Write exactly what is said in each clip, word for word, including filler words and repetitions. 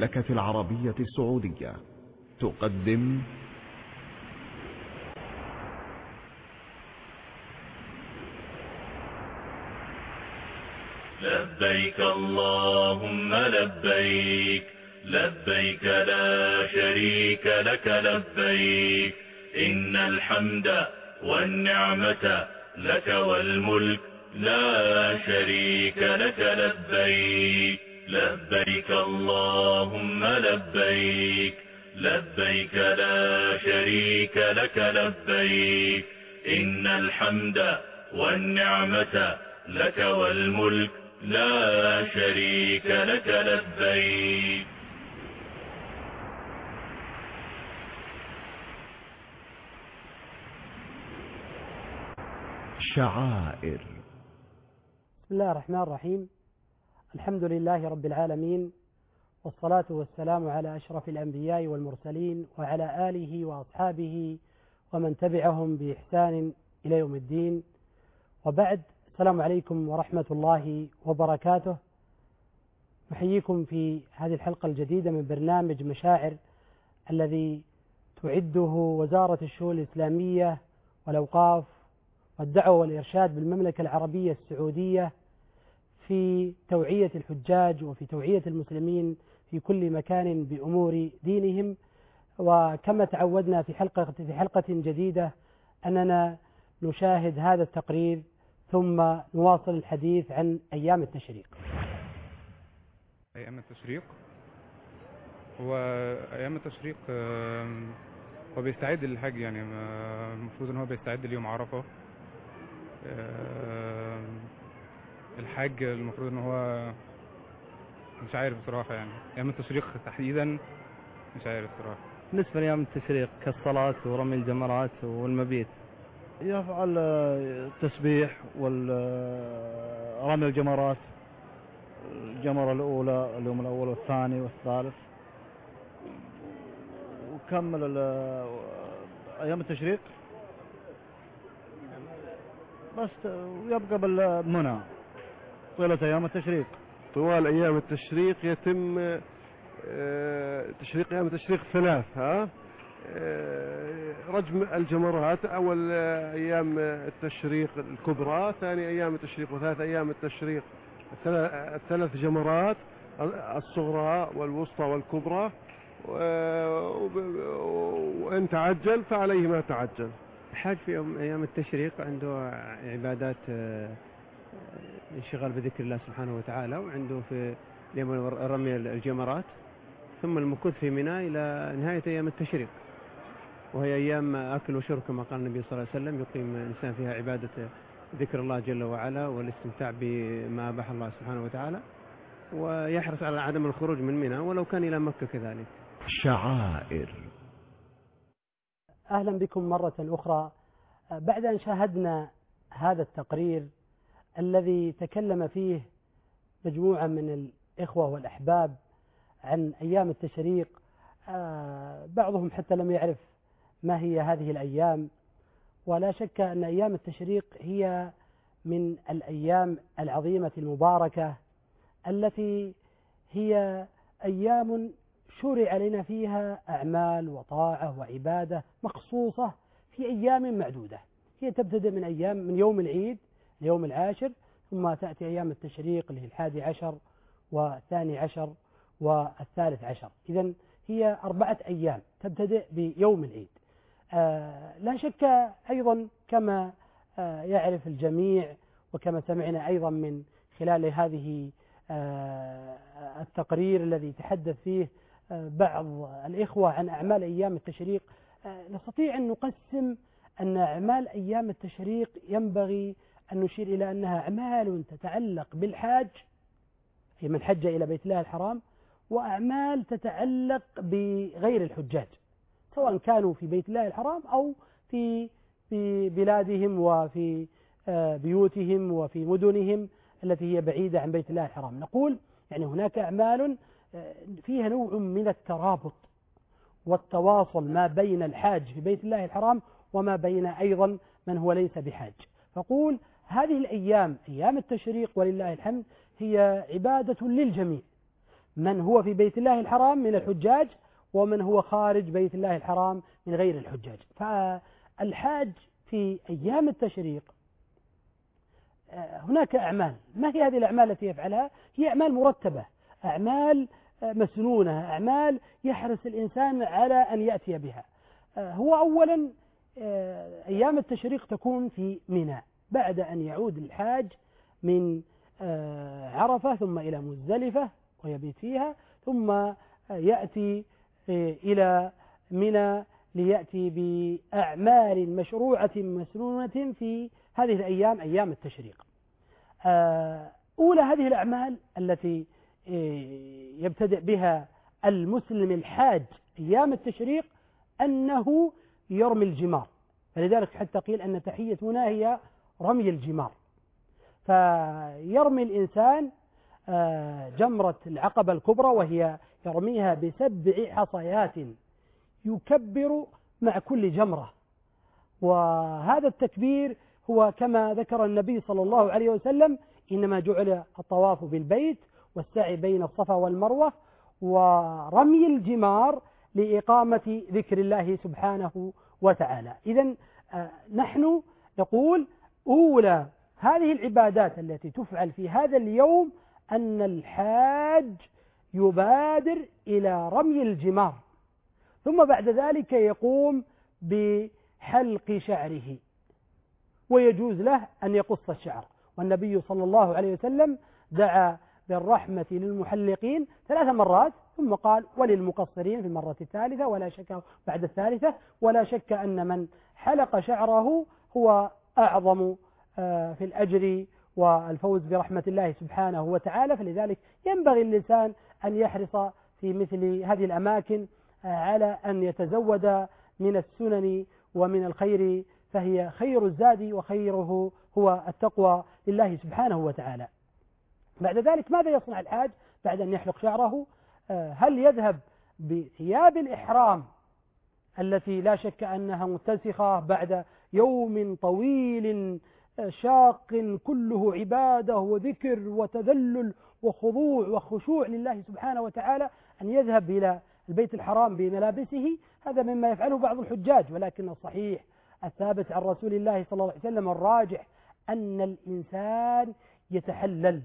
المملكة العربية السعودية تقدم لبيك اللهم لبيك لبيك لا شريك لك لبيك إن الحمد والنعمة لك والملك لا شريك لك لبيك لبيك اللهم لبيك لبيك لا شريك لك لبيك إن الحمد والنعمة لك والملك لا شريك لك لبيك. شعائر. بسم الله الرحمن الرحيم. الحمد لله رب العالمين، والصلاة والسلام على أشرف الأنبياء والمرسلين وعلى آله وأصحابه ومن تبعهم بإحسان إلى يوم الدين، وبعد. السلام عليكم ورحمة الله وبركاته. نحييكم في هذه الحلقة الجديدة من برنامج مشاعر الذي تعده وزارة الشؤون الإسلامية والأوقاف والدعوة والإرشاد بالمملكة العربية السعودية في توعية الحجاج وفي توعية المسلمين في كل مكان بأمور دينهم. وكما تعودنا في حلقة في حلقة جديدة أننا نشاهد هذا التقرير ثم نواصل الحديث عن أيام التشريق. أيام التشريق وأيام التشريق هو بيستعد للحج، يعني المفروض ان هو بيستعد ليوم عرفة. الحج المفروض ان هو مش عارف بصراحة، يعني أيام التشريق تحديدا مش عارف بصراحة. بالنسبة لأيام التشريق كالصلاة ورمي الجمرات والمبيت، يفعل التسبيح ورمي الجمرات، الجمرة الأولى اليوم الأول والثاني والثالث، وكمل أيام التشريق بس، ويبقى بالمنى طيلة أيام التشريق. طوال أيام التشريق يتم تشريق أيام التشريق ثلاث ها رجم الجمرات، أول أيام التشريق الكبرى، ثاني أيام التشريق، وثالث أيام التشريق الثلاث جمرات الصغرى والوسطى والكبرى، وإن تعجل فعليه ما تعجل. الحاج في يوم أيام التشريق عنده عبادات انشغال بذكر الله سبحانه وتعالى، وعنده في يوم رمي الجمرات، ثم المكوث في منى إلى نهاية أيام التشريق، وهي أيام أكل وشرب كما قال النبي صلى الله عليه وسلم، يقيم الإنسان فيها عبادة ذكر الله جل وعلا والاستمتاع بما أباح الله سبحانه وتعالى، ويحرص على عدم الخروج من منى ولو كان إلى مكة كذلك. شعائر. أهلا بكم مرة أخرى بعد أن شاهدنا هذا التقرير الذي تكلم فيه مجموعة من الإخوة والأحباب عن أيام التشريق. بعضهم حتى لم يعرف ما هي هذه الأيام، ولا شك أن أيام التشريق هي من الأيام العظيمة المباركة التي هي أيام شرع لنا فيها أعمال وطاعة وعبادة مخصوصة في أيام معدودة. هي تبتدئ من أيام من يوم العيد اليوم العاشر، ثم تأتي أيام التشريق اللي هي الحادي عشر والثاني عشر والثالث عشر. إذن هي أربعة أيام تبتدئ بيوم العيد. آه لا شك أيضا كما آه يعرف الجميع، وكما سمعنا أيضا من خلال هذه آه التقرير الذي تحدث فيه آه بعض الإخوة عن أعمال أيام التشريق، آه نستطيع أن نقسم أن أعمال أيام التشريق ينبغي أن نشير إلى أنها أعمال تتعلق بالحاج، هي من حج إلى بيت الله الحرام، وأعمال تتعلق بغير الحجاج سواء كانوا في بيت الله الحرام أو في في بلادهم وفي بيوتهم وفي مدنهم التي هي بعيدة عن بيت الله الحرام. نقول يعني هناك أعمال فيها نوع من الترابط والتواصل ما بين الحاج في بيت الله الحرام وما بين أيضا من هو ليس بحاج. فقول هذه الأيام أيام التشريق ولله الحمد هي عبادة للجميع، من هو في بيت الله الحرام من الحجاج ومن هو خارج بيت الله الحرام من غير الحجاج. فالحاج في أيام التشريق هناك أعمال. ما هي هذه الأعمال التي يفعلها؟ هي أعمال مرتبة، أعمال مسنونة، أعمال يحرص الإنسان على أن يأتي بها. هو أولا أيام التشريق تكون في منى بعد أن يعود الحاج من عرفة ثم إلى مزدلفة ويبيت فيها، ثم يأتي إلى منى ليأتي بأعمال مشروعة مسنونة في هذه الأيام أيام التشريق. أولى هذه الأعمال التي يبتدئ بها المسلم الحاج أيام التشريق أنه يرمي الجمار، فلذلك حتى قيل أن تحية منى هي رمي الجمار. فيرمي الإنسان جمرة العقبة الكبرى وهي يرميها بسبع حصيات يكبر مع كل جمرة، وهذا التكبير هو كما ذكر النبي صلى الله عليه وسلم إنما جعل الطواف بالبيت والسعي بين الصفا والمروة ورمي الجمار لإقامة ذكر الله سبحانه وتعالى. إذن نحن نقول أولى هذه العبادات التي تفعل في هذا اليوم أن الحاج يبادر إلى رمي الجمار، ثم بعد ذلك يقوم بحلق شعره، ويجوز له أن يقص الشعر. والنبي صلى الله عليه وسلم دعا بالرحمة للمحلقين ثلاث مرات ثم قال وللمقصرين في المرة الثالثة ولا شك بعد الثالثة. ولا شك أن من حلق شعره هو أعظم في الأجر والفوز برحمة الله سبحانه وتعالى. فلذلك ينبغي الإنسان أن يحرص في مثل هذه الأماكن على أن يتزود من السنن ومن الخير، فهي خير الزاد وخيره هو التقوى لله سبحانه وتعالى. بعد ذلك ماذا يصنع الحاج بعد أن يحلق شعره؟ هل يذهب بثياب الإحرام التي لا شك أنها متسخة بعد يوم طويل شاق كله عبادة وذكر وتذلل وخضوع وخشوع لله سبحانه وتعالى، أن يذهب إلى البيت الحرام بملابسه؟ هذا مما يفعله بعض الحجاج، ولكن الصحيح الثابت عن رسول الله صلى الله عليه وسلم الراجح أن الإنسان يتحلل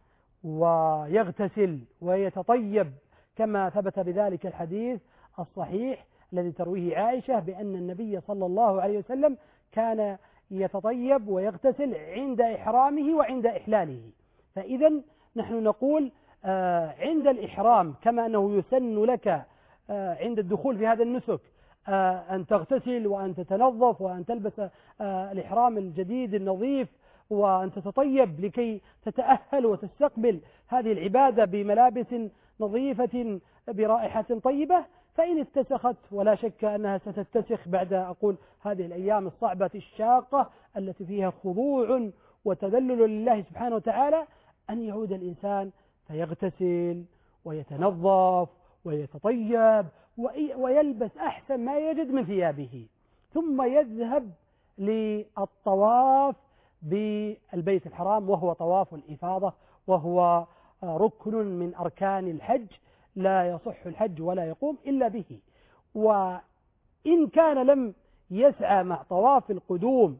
ويغتسل ويتطيب كما ثبت بذلك الحديث الصحيح الذي ترويه عائشة بأن النبي صلى الله عليه وسلم كان يتطيب ويغتسل عند إحرامه وعند إحلاله. فإذا نحن نقول عند الإحرام كما أنه يسن لك عند الدخول في هذا النسك أن تغتسل وأن تتنظف وأن تلبس الإحرام الجديد النظيف وأن تتطيب لكي تتأهل وتستقبل هذه العبادة بملابس نظيفة برائحة طيبة. فإن اتسخت ولا شك أنها ستتسخ بعد أقول هذه الأيام الصعبة الشاقة التي فيها خضوع وتذلل لله سبحانه وتعالى، أن يعود الإنسان فيغتسل ويتنظف ويتطيب ويلبس أحسن ما يجد من ثيابه، ثم يذهب للطواف بالبيت الحرام وهو طواف الإفاضة، وهو ركن من أركان الحج لا يصح الحج ولا يقوم إلا به. وإن كان لم يسعى مع طواف القدوم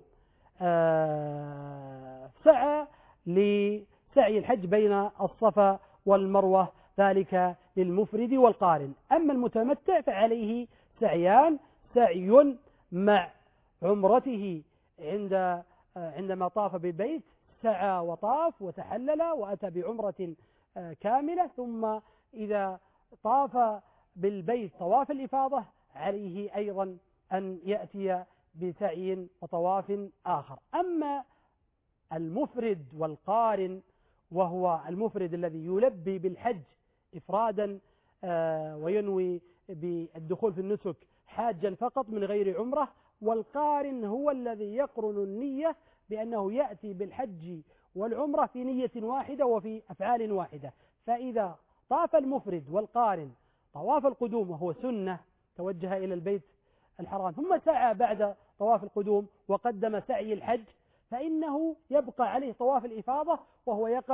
سعى لسعي الحج بين الصفا والمروة، ذلك للمفرد والقارن. أما المتمتع فعليه سعيان: سعي مع عمرته عند عندما طاف بالبيت سعى وطاف وتحلل وأتى بعمرة كاملة، ثم إذا طاف بالبيت طواف الإفاضة عليه أيضا أن يأتي بسعي وطواف آخر. أما المفرد والقارن، وهو المفرد الذي يلبي بالحج إفرادا وينوي بالدخول في النسك حاجا فقط من غير عمرة، والقارن هو الذي يقرن النية بأنه يأتي بالحج والعمرة في نية واحدة وفي أفعال واحدة. فإذا طاف المفرد والقارن طواف القدوم وهو سنة توجه إلى البيت الحرام ثم سعى بعد طواف القدوم وقدم سعي الحج، فإنه يبقى عليه طواف الإفاضة وهو يقع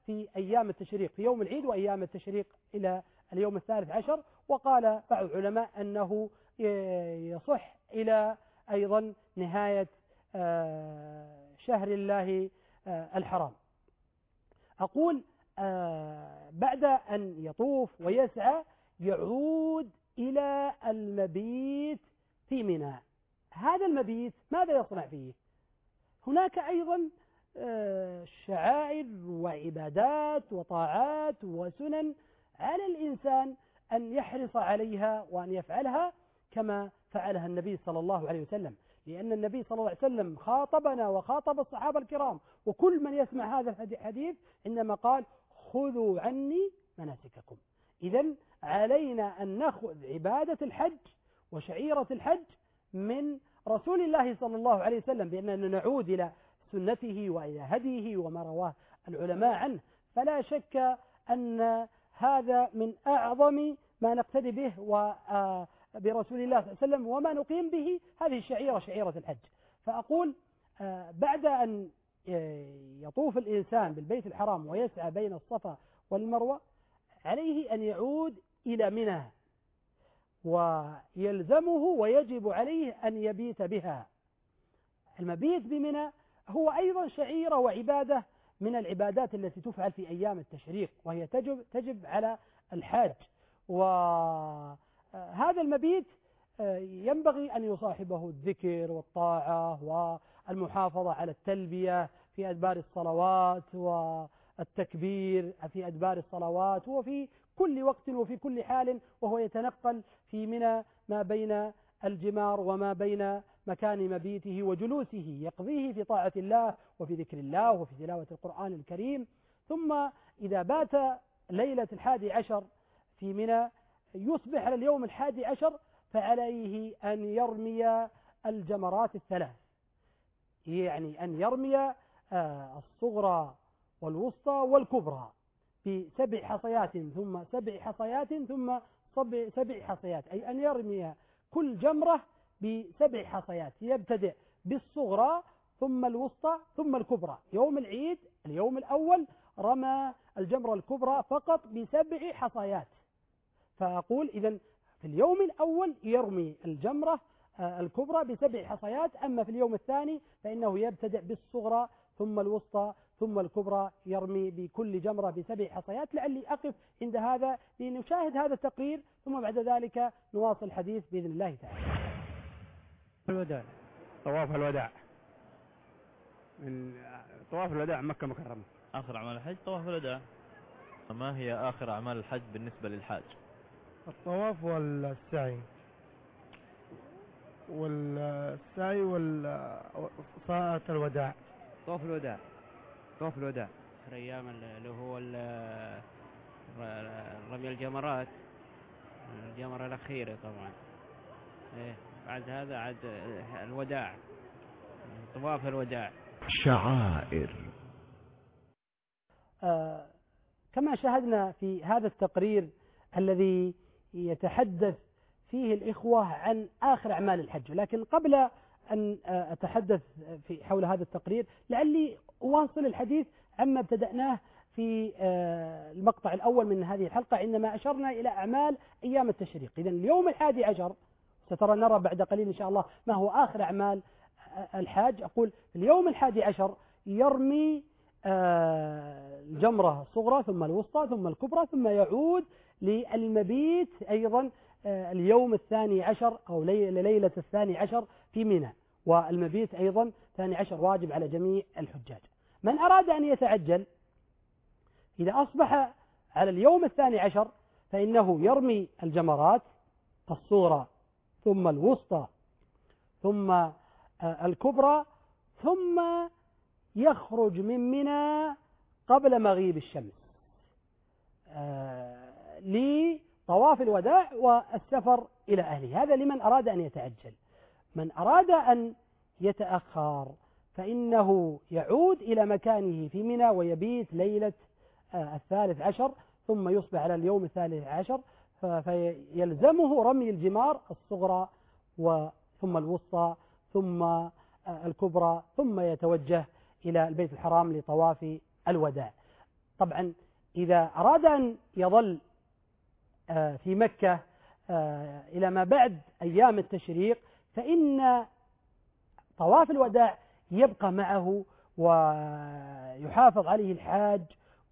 في أيام التشريق في يوم العيد وأيام التشريق إلى اليوم الثالث عشر. وقال بعض العلماء أنه يصح إلى أيضا نهاية شهر الله الحرام. أقول بعد أن يطوف ويسعى يعود إلى المبيت في منى. هذا المبيت ماذا يصنع فيه؟ هناك أيضا شعائر وعبادات وطاعات وسنن على الإنسان أن يحرص عليها وأن يفعلها كما فعلها النبي صلى الله عليه وسلم، لأن النبي صلى الله عليه وسلم خاطبنا وخاطب الصحابة الكرام وكل من يسمع هذا الحديث عندما قال خذوا عني مناسككم. إذن علينا أن نأخذ عبادة الحج وشعيرة الحج من رسول الله صلى الله عليه وسلم، بأننا نعود إلى سنته وإلى هديه وما رواه العلماء عنه. فلا شك أن هذا من أعظم ما نقتدي به وبرسول الله صلى الله عليه وسلم وما نقيم به هذه الشعيرة شعيرة الحج. فأقول بعد أن يطوف الإنسان بالبيت الحرام ويسعى بين الصفا والمروة عليه أن يعود إلى منى، ويلزمه ويجب عليه أن يبيت بها. المبيت بمنى هو أيضا شعيرة وعبادة من العبادات التي تفعل في أيام التشريق، وهي تجب, تجب على الحاج. وهذا المبيت ينبغي أن يصاحبه الذكر والطاعة والمحافظة على التلبية في أدبار الصلوات والتكبير في أدبار الصلوات وفي كل وقت وفي كل حال، وهو يتنقل في منى ما بين الجمار وما بين مكان مبيته وجلوسه، يقضيه في طاعة الله وفي ذكر الله وفي تلاوة القرآن الكريم. ثم إذا بات ليلة الحادي عشر في منى يصبح على اليوم الحادي عشر فعليه أن يرمي الجمرات الثلاث، يعني أن يرمي الصغرى والوسطى والكبرى بسبع حصيات ثم سبع حصيات ثم سبع حصيات، أي أن يرمي كل جمرة بسبع حصيات، يبتدئ بالصغرى ثم الوسطى ثم الكبرى. يوم العيد اليوم الأول رمى الجمرة الكبرى فقط بسبع حصيات. فأقول إذن في اليوم الأول يرمي الجمرة الكبرى بسبع حصيات، أما في اليوم الثاني فإنه يبتدئ بالصغرى ثم الوسطى ثم الكبرى يرمي بكل جمرة بسبع حصيات. لعلي أقف عند هذا لنشاهد هذا التقرير ثم بعد ذلك نواصل الحديث بإذن الله تعالى. الوداع، طواف الوداع، من طواف الوداع مكة مكرمة. آخر أعمال الحج طواف الوداع. ما هي آخر أعمال الحج بالنسبة للحاج؟ الطواف والسعي والسعي وصلاة الوداع. طواف الوداع طواف الوداع آخر أيام اللي هو رمي الجمرات، الجمرة الأخيرة طبعا. إيه بعد هذا عاد الوداع، طواف الوداع. شعائر. آه كما شاهدنا في هذا التقرير الذي يتحدث فيه الإخوة عن آخر أعمال الحج، لكن قبل أن أتحدث في حول هذا التقرير لعلي أواصل الحديث عما ابتدأناه في المقطع الأول من هذه الحلقة عندما أشرنا إلى أعمال أيام التشريق. إذن اليوم الحادي عشر سترى نرى بعد قليل إن شاء الله ما هو آخر أعمال الحاج. أقول اليوم الحادي عشر يرمي الجمرة الصغرى ثم الوسطى ثم الكبرى ثم يعود للمبيت أيضا اليوم الثاني عشر أو ليلة الثاني عشر في منى، والمبيت أيضا ثاني عشر واجب على جميع الحجاج. من أراد أن يتعجل إذا أصبح على اليوم الثاني عشر فإنه يرمي الجمرات الصغرى ثم الوسطى ثم الكبرى ثم يخرج من منى قبل مغيب الشمس لطواف الوداع والسفر إلى أهله. هذا لمن أراد أن يتعجل. من أراد أن يتأخر فإنه يعود إلى مكانه في منى ويبيت ليلة الثالث عشر ثم يصبح على اليوم الثالث عشر فيلزمه رمي الجمار الصغرى ثم الوسطى ثم الكبرى ثم يتوجه إلى البيت الحرام لطواف الوداع. طبعا إذا أراد أن يظل في مكة إلى ما بعد أيام التشريق فإن طواف الوداع يبقى معه ويحافظ عليه الحاج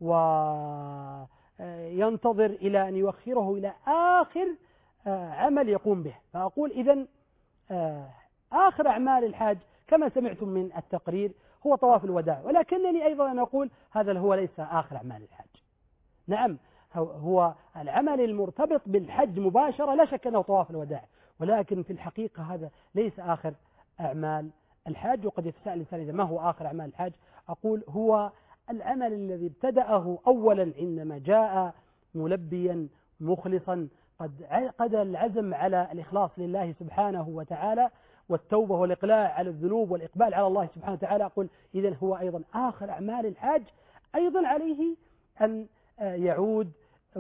وينتظر إلى أن يؤخره إلى آخر عمل يقوم به. فأقول إذن آخر أعمال الحاج كما سمعتم من التقرير هو طواف الوداع، ولكنني أيضا أقول هذا هو ليس آخر أعمال الحج. نعم هو العمل المرتبط بالحج مباشرة لا شك أنه طواف الوداع، ولكن في الحقيقة هذا ليس آخر أعمال الحاج. وقد يتساءل الإنسان إذا ما هو آخر أعمال الحج؟ أقول هو العمل الذي ابتدأه أولا عندما جاء ملبيا مخلصا قد قد العزم على الإخلاص لله سبحانه وتعالى والتوبة والإقلاع على الذنوب والإقبال على الله سبحانه وتعالى. أقول إذن هو أيضا آخر أعمال الحاج. أيضا عليه أن يعود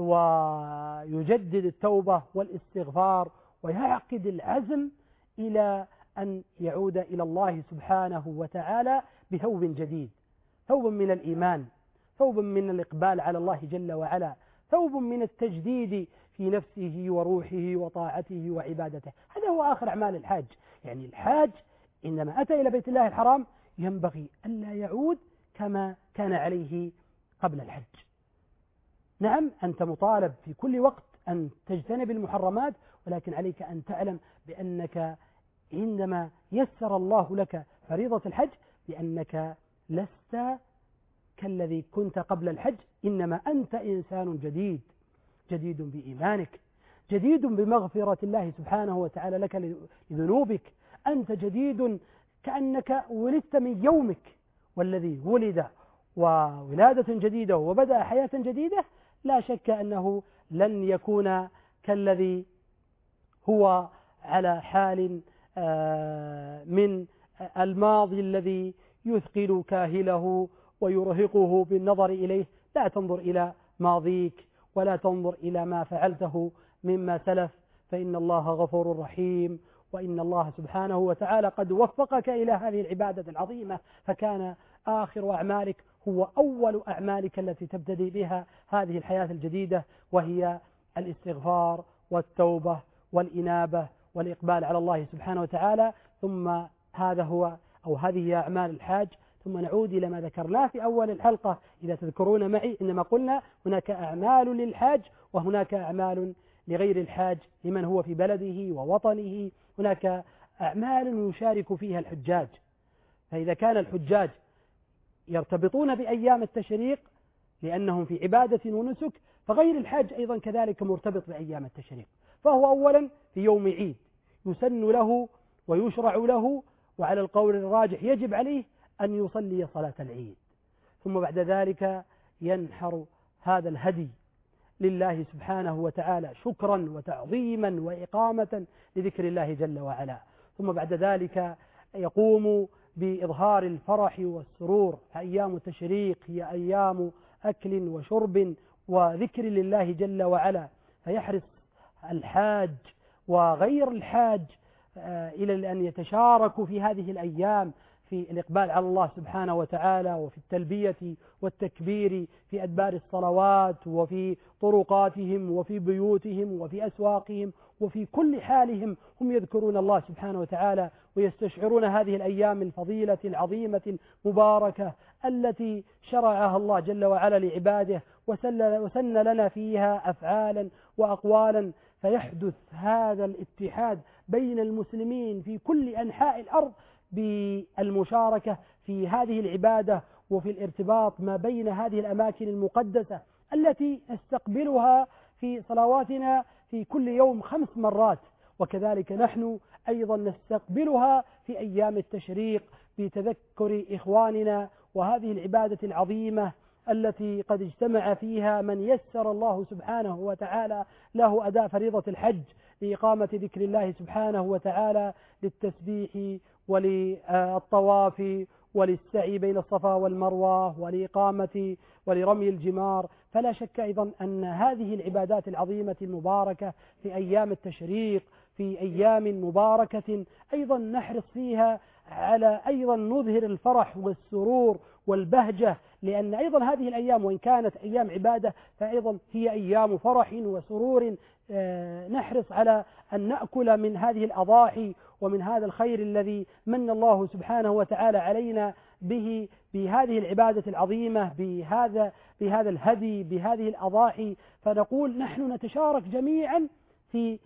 ويجدد التوبة والاستغفار ويعقد العزم إلى أن يعود إلى الله سبحانه وتعالى بثوب جديد، ثوب من الإيمان، ثوب من الإقبال على الله جل وعلا، ثوب من التجديد في نفسه وروحه وطاعته وعبادته. هذا هو آخر أعمال الحاج. يعني الحاج إنما أتى إلى بيت الله الحرام ينبغي ألا يعود كما كان عليه قبل الحج. نعم أنت مطالب في كل وقت أن تجتنب المحرمات، ولكن عليك أن تعلم بأنك عندما يسر الله لك فريضة الحج بأنك لست كالذي كنت قبل الحج، إنما أنت إنسان جديد، جديد بإيمانك، جديد بمغفرة الله سبحانه وتعالى لك لذنوبك. أنت جديد كأنك ولدت من يومك، والذي ولد وولادة جديدة وبدأ حياة جديدة لا شك أنه لن يكون كالذي هو على حال من الماضي الذي يثقل كاهله ويرهقه بالنظر إليه. لا تنظر إلى ماضيك ولا تنظر إلى ما فعلته مما سلف، فإن الله غفور رحيم، وإن الله سبحانه وتعالى قد وفقك إلى هذه العبادة العظيمة، فكان آخر أعمالك هو أول أعمالك التي تبتدي بها هذه الحياة الجديدة، وهي الاستغفار والتوبة والإنابة والإقبال على الله سبحانه وتعالى. ثم هذا هو أو هذه أعمال الحاج. ثم نعود إلى ما ذكرناه في أول الحلقة إذا تذكرون معي، إنما قلنا هناك أعمال للحاج وهناك أعمال لغير الحاج لمن هو في بلده ووطنه. هناك أعمال يشارك فيها الحجاج، فإذا كان الحجاج يرتبطون بأيام التشريق لأنهم في عبادة ونسك، فغير الحاج أيضا كذلك مرتبط بأيام التشريق. فهو أولا في يوم عيد يسن له ويشرع له، وعلى القول الراجح يجب عليه أن يصلي صلاة العيد، ثم بعد ذلك ينحر هذا الهدي لله سبحانه وتعالى شكرا وتعظيما وإقامة لذكر الله جل وعلا. ثم بعد ذلك يقوم بإظهار الفرح والسرور. أيام التشريق هي أيام أكل وشرب وذكر لله جل وعلا، فيحرص الحاج وغير الحاج إلى أن يتشاركوا في هذه الأيام في الإقبال على الله سبحانه وتعالى، وفي التلبية والتكبير في أدبار الصلوات وفي طرقاتهم وفي بيوتهم وفي أسواقهم وفي كل حالهم هم يذكرون الله سبحانه وتعالى ويستشعرون هذه الأيام الفضيلة العظيمة المباركة التي شرعها الله جل وعلا لعباده وسن لنا فيها أفعالا وأقوالا. فيحدث هذا الاتحاد بين المسلمين في كل أنحاء الأرض بالمشاركة في هذه العبادة وفي الارتباط ما بين هذه الأماكن المقدسة التي نستقبلها في صلواتنا في كل يوم خمس مرات، وكذلك نحن أيضا نستقبلها في أيام التشريق بتذكر إخواننا وهذه العبادة العظيمة التي قد اجتمع فيها من يسر الله سبحانه وتعالى له أداء فريضة الحج لإقامة ذكر الله سبحانه وتعالى للتسبيح وللطواف وللسعي بين الصفا والمروة ولإقامة ولرمي الجمار. فلا شك أيضا أن هذه العبادات العظيمة المباركة في أيام التشريق في أيام مباركة أيضا نحرص فيها على أيضا نظهر الفرح والسرور والبهجة، لأن أيضا هذه الأيام وإن كانت أيام عبادة فأيضا هي أيام فرح وسرور. نحرص على أن نأكل من هذه الأضاحي ومن هذا الخير الذي من الله سبحانه وتعالى علينا به بهذه العبادة العظيمة، بهذا بهذا الهدي، بهذه الأضاحي. فنقول نحن نتشارك جميعا في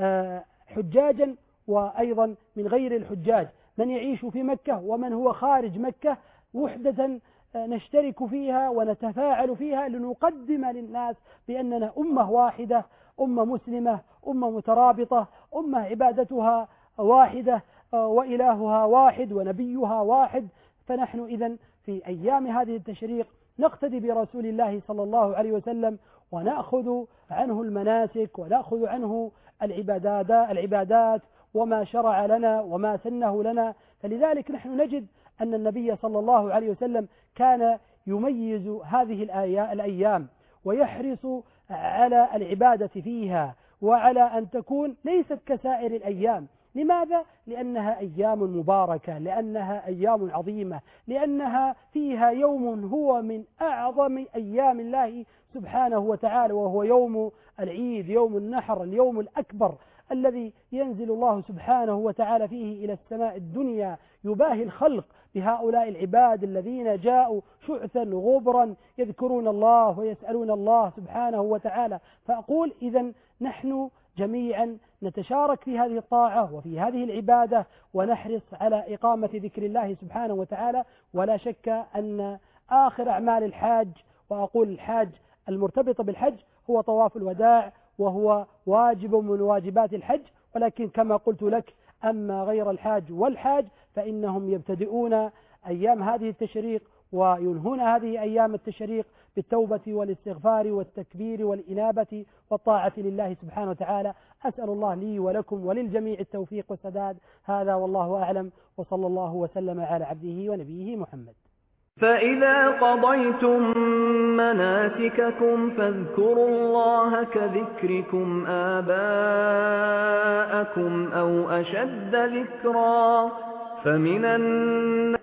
حجاجا وأيضا من غير الحجاج، من يعيش في مكة ومن هو خارج مكة، وحدة نشترك فيها ونتفاعل فيها لنقدم للناس بأننا أمة واحدة، أمة مسلمة، أمة مترابطة، أمة عبادتها واحدة وإلهها واحد ونبيها واحد. فنحن إذن في أيام هذه التشريق نقتدي برسول الله صلى الله عليه وسلم ونأخذ عنه المناسك ونأخذ عنه العبادات العبادات وما شرع لنا وما سنه لنا. فلذلك نحن نجد أن النبي صلى الله عليه وسلم كان يميز هذه الأيام ويحرص على العبادة فيها وعلى أن تكون ليست كسائر الأيام. لماذا؟ لأنها أيام مباركة، لأنها أيام عظيمة، لأنها فيها يوم هو من أعظم أيام الله سبحانه وتعالى، وهو يوم العيد، يوم النحر، اليوم الأكبر الذي ينزل الله سبحانه وتعالى فيه إلى السماء الدنيا يباهي الخلق بهؤلاء العباد الذين جاءوا شعثا غبرا يذكرون الله ويسألون الله سبحانه وتعالى. فأقول إذن نحن جميعا نتشارك في هذه الطاعة وفي هذه العبادة ونحرص على إقامة ذكر الله سبحانه وتعالى. ولا شك أن آخر أعمال الحاج، وأقول الحاج المرتبطة بالحج، هو طواف الوداع، وهو واجب من واجبات الحج. ولكن كما قلت لك أما غير الحاج والحاج فإنهم يبتدئون أيام هذه التشريق وينهون هذه أيام التشريق بالتوبة والاستغفار والتكبير والإنابة والطاعة لله سبحانه وتعالى. أسأل الله لي ولكم وللجميع التوفيق والسداد. هذا والله أعلم، وصلى الله وسلم على عبده ونبيه محمد. فإذا قضيتم مناسككم فاذكروا الله كذكركم آباءكم أو أشد ذكرا. فمن الناس